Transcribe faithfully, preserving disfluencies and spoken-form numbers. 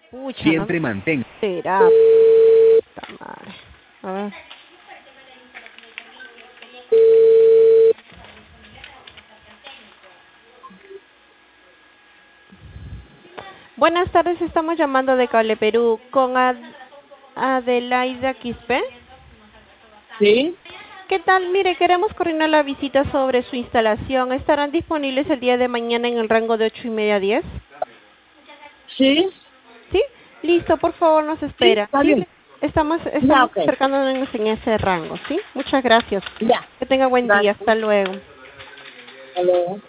Pucha, no Siempre mantén. será. Puta madre. A ver. Buenas tardes, estamos llamando de Cable Perú con Ad- Adelaida Quispe. Sí, ¿Qué tal? Mire, queremos coordinar la visita sobre su instalación. ¿Estarán disponibles el día de mañana en el rango de ocho y media a diez? sí, ¿Sí? Listo, por favor, nos sí, espera. está Sí, bien. estamos, Ya, estamos ok. acercándonos en ese rango, ¿sí? Muchas gracias. Ya. Que tenga buen día. Gracias. Hasta luego. Hasta luego.